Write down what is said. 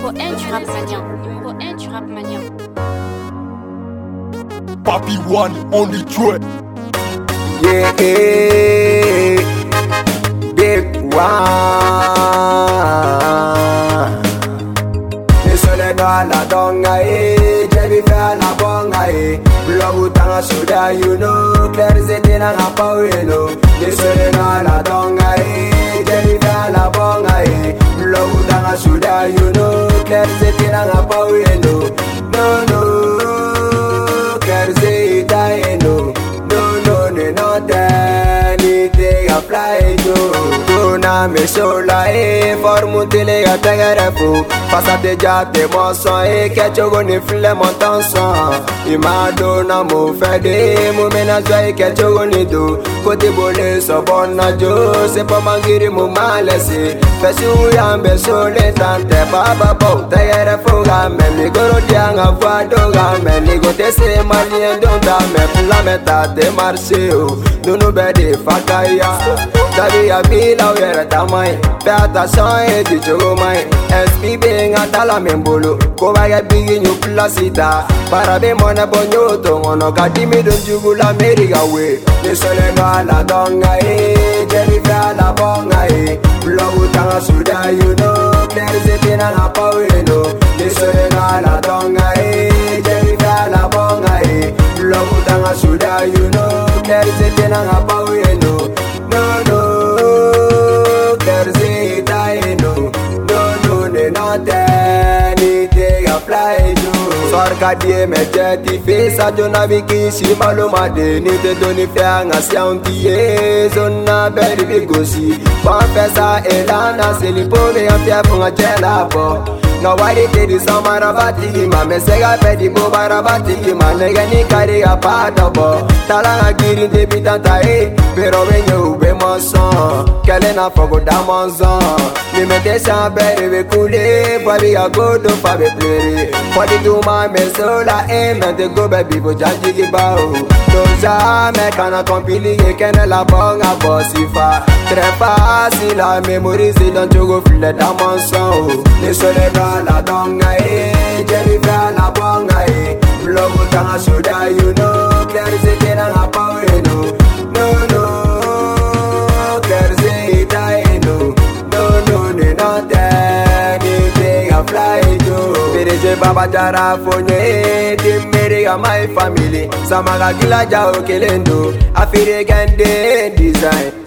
Numéro 1 du rap mania. Numéro 1 du rap mania. Papi One on the track. Yeah, Big One. Le soleil dans la donga, Jenny fait la bonga, Blow tanga soda, you know, Claire zete na la paueno. Le soleil dans la donga, Jenny fait la bonga, Blow tanga soda, you know, Claire zete na la paueno. No, no, Claire zete no. Not anything apply to Tuna me sola for mutile ya tagarafu Passate già te mosso che gioco ne file montanza Imadona mo fede mo menazoi che gioco ne do Koti bole so bonna jo se po mangiri mo malesi Fesu yambe sole tante baba bo tagarafu ga me mi goro dianga vado ga me ni go te se malien donda me la meta de marcio Nuno bedi fakaya Davi a bila wera tamai Beata soe di jogo mai SPB ngatala membolo Koma ya bigi nyu plasita Para be mona bonyoto Ngono kadimi don jugula meriga we Ne sole la donga Jennifer la bonga Blow tanga suda you know Claire zete na la paueno Ne sole la donga Jennifer la bonga Blow tanga suda you know Claire zete na la paueno No no Claire zete no No no ne not anything apply to Sorka die me jeti fesa jona viki si maluma de ni te doni fianga siantie zona beri bigosi Confessa elana se li pove ampia funga jela po No wadi te di samara bati ma me sega pedi bo barabati ma nega ni kari apata bo Talanga kiri de bitanta pero venyo ube monson Kele na fogo da monson Ni me te beri be kule Babi a godo fa be plere Fodi tu ma me sola me te go baby bo janji ki bao Doza me kana compili kene la bonga bosifa Très facile à mémoriser dans jogo file da monson Ne sole la donga Jennifer la bonga Blow tanga soda you know Claire zete na la paueno No no Claire zete no No no ne not anything apply to Pereje baba jara fonye Dimeriga my family Samaga gila jao kelendo Afire gande design